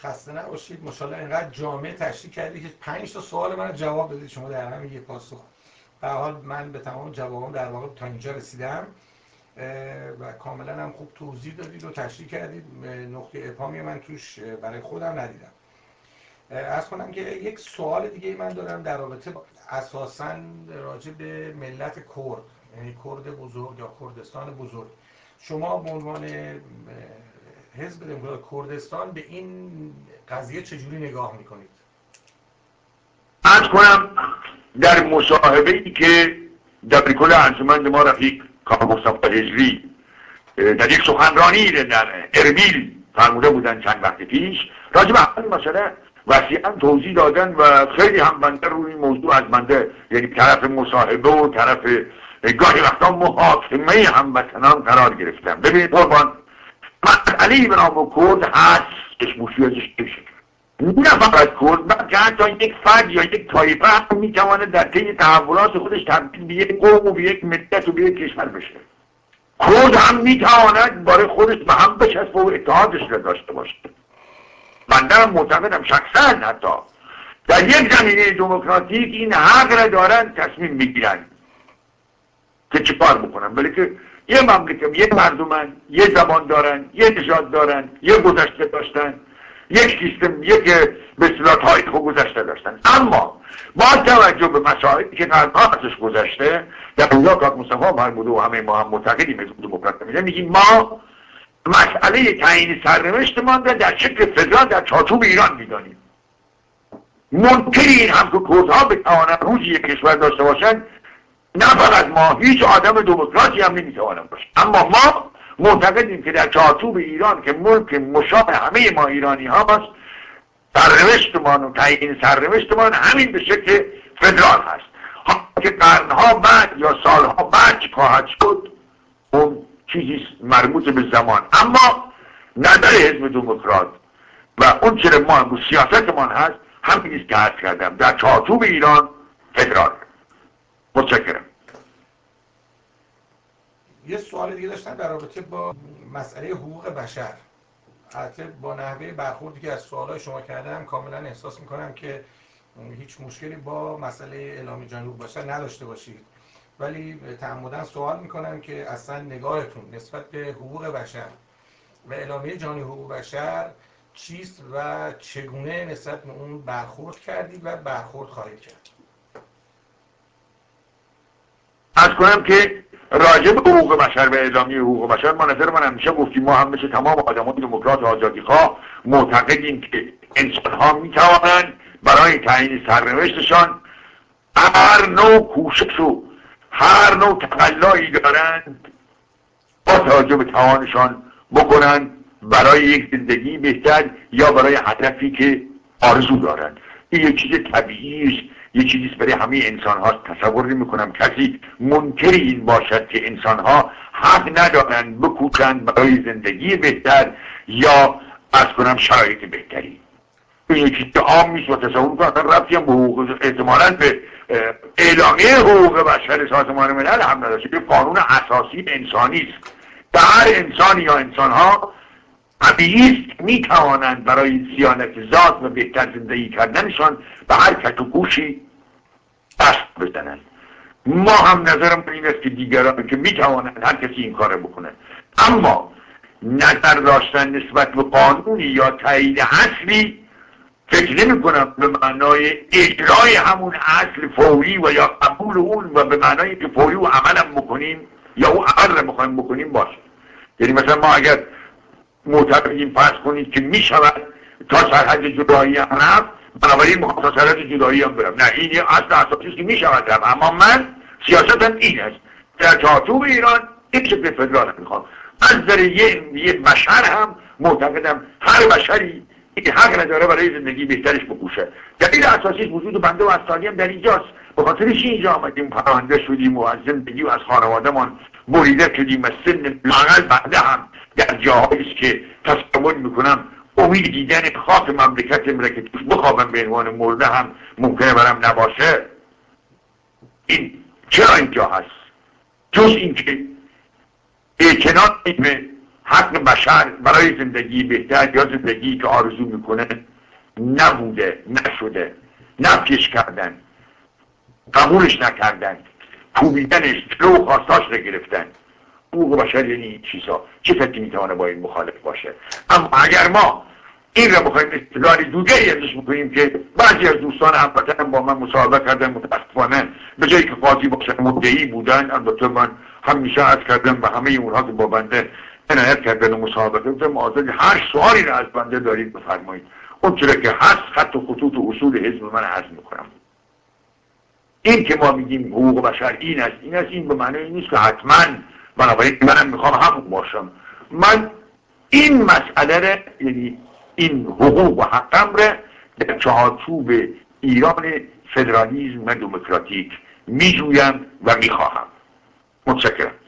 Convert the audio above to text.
خسته نباشید. ماشاءالله اینقدر جامع تشریح کردید که 5 تا سوال من جواب دادید شما در همین یک پاسخ. به هر حال من به تمام جوابام در واقع تا اینجا رسیدم و کاملا هم خوب توضیح دادید و تشریح کردید. نقطه ابهامی من توش برای خودم ندیدم. عرض کنم که یک سوال دیگه من دارم در رابطه اساساً راجع به ملت کرد، یعنی کرد بزرگ یا کردستان بزرگ. شما به عنوان حزب دموکرات کردستان به این قضیه چجوری نگاه میکنید؟ عرض کنم در مصاحبه‌ای که دبیرکل انجمن ما رفیق کاخ مصطفی هجری در یک سخنرانی در اربیل فرموده بودن چند وقت پیش، راجع به این مسئله وسیعا توضیح دادن و خیلی هم بنده روی این موضوع از بنده، یعنی طرف مصاحبه و طرف گاهی وقتا محاکمه هموطنان قرار گرفتم. ببینید قربان، مسئله به نام کرد هست، اسموشی ازش نمیشه، نه فقط کرد، بلکه حتی یک فرد یا یک طایفه هم میتونه در طی تحولات خودش تبدیل به یک قوم و به یک ملت و به یک کشور بشه. کرد هم میتواند برای خودش به هم بچسبه و اتحادش را داشته باشه. بنده هم معتقدم شخصا حتی در یک زمینه دموکراتیک این حق را دارن تصمیم میگیرن که چه کار بکنن، ولی که یه مملکت، یه مردمن، یه زبان دارن، یه نژاد دارن، یه گذشته داشتن، یک سیستم، یک به اصطلاح تاریخ و گذشته داشتن. اما با توجه به مسائلی که قرنها ازش گذشته، در اونجا کاخ مصطفی فرموده و همه ما هم معتقدیم از دموکرات میگیم ما مسئله تعیین سرنوشتمان را در شکل فدرال در چارچوب ایران میدانیم. ممکن این هم که کردها بتوانند روزی یک کشور داشته باشند، نه فقط ما، هیچ آدم دموکراتی هم نمیتواند باشه. اما ما معتقدیم که در چارچوب ایران که ملک مشابه همه ما ایرانی هاست، سرنوشتمان و تعیین سرنوشتمان همین به شکل فدرال هست. که قرنها بعد یا سالها بعد خواهد شد اون چیزی مربوط به زمان. اما نظر حزب دموکرات و اون چرا ما امروز سیاستمان هست همین است که عرض کردم، در چارچوب ایران فدرال. متشکرم. یه سوال دیگه داشتم در رابطه با مسئله حقوق بشر. البته با نحوه برخوردی که از سوالای شما کردم کاملا احساس میکنم که هیچ مشکلی با مسئله اعلامیه جهانی حقوق بشر نداشته باشید، ولی تعمداً سوال میکنم که اصلا نگاهتون نسبت به حقوق بشر و اعلامیه جهانی حقوق بشر چیست و چگونه نسبت به اون برخورد کردید و برخورد خواهید کرد؟ عرض کنم که راجع به حقوق بشر و اعلامیه حقوق بشر ما نظر من همیشه گفتیم، ما هم مثل تمام آدمان دموکرات و آزادیخواه معتقدیم که انسان‌ها میتوانند برای تعیین سرنوشتشان هر نوع کوشش و هر نوع تقلایی دارند با توجه به توانشان بکنند برای یک زندگی بهتر یا برای هدفی که آرزو دارند. این یک چیز طبیعی است، یک چیزی برای همه انسان ها. تصور نمی کنم کسی منکر این باشد که انسان ها حق ندارند بکوشند برای زندگی بهتر یا از کنم شرایط بهتری. این یک چیز عام نیست و تصور کنم ربطی هم به حقوق احتمالاً به اعلامیه حقوق بشر سازمان ملل هم نداشته که قانون اساسی انسانی است. هر انسان یا انسان ها طبیعی است می توانند برای صیانت ذات و بهتر زندگی کردنشان به هر کت و کوشی دست بزنند. ما هم نظرم این است که دیگران که می توانند هر کسی این کار بکنه، اما نظر داشتن نسبت به قانونی یا تایید اصلی فکر نمی کنم به معنای اجرای همون اصل فوری و یا قبول اون و به معنای که فوری و عملم بکنیم یا او عمل رو بخوایم بکنیم باشه. یعنی مثلا ما اگر معتقدیم فرض کنید که می شود تا سرحد جدایی هم رفت، بنابراین میخوام تا سرحد جدایی هم برم. نه، این اصل اساسی که می شود رفت، اما من سیاستم این است در چارچوب ایران این شکل فدرال میخوام. از در یه بشر هم معتقدم هر بشری این حق نداره برای زندگی بهترش بکوشه. دلیل اساسی وجود بنده و از هم در اینجاست. به خاطرش اینجا آمدیم، پرونده شدیم و از زندگی و از خانواده‌مان بریده شدیم و سن لااقل بنده هم در جاهاییست که تصور میکنم امید دیدن خاک مملکتم را که توش بخوابم به عنوان مرده هم ممکنه برم نباشه. این چرا اینجا هست؟ جز این که اعتناد به حق بشر برای زندگی بهتر یا زندگی که آرزو میکنه نبوده، نشده، نفیش کردن، قبولش نکردن، کوبیدنش، جلو خواستاش رو گرفتن. حقوق بشر یعنی این چیزا. چه کسی میتونه با این مخالف باشه؟ اما اگر ما این رو بخوایم استدلال دیگری ازش بکنیم که بعضی از دوستان هموطنم با من مصاحبه کردن، متاسفانه به جایی که قاضی باشن مدعی بودن. البته من همیشه عرض کردم به همه اونها که با بنده عنایت کردن و مصاحبه کردن، آزاد هر سوالی رو از بنده دارید بفرمایید، اون چرا که هست خط و خطوط و اصول حزب من عرض میکنم. این که ما میگیم حقوق بشر این است این است، این به معنی نیست که حتما بنابراین منم میخوام همون باشم. من این مسئله رو، یعنی این حقوق و حقم رو در چارچوب ایران فدرالیسم و دموکراتیک میجویم و میخواهم. متشکرم.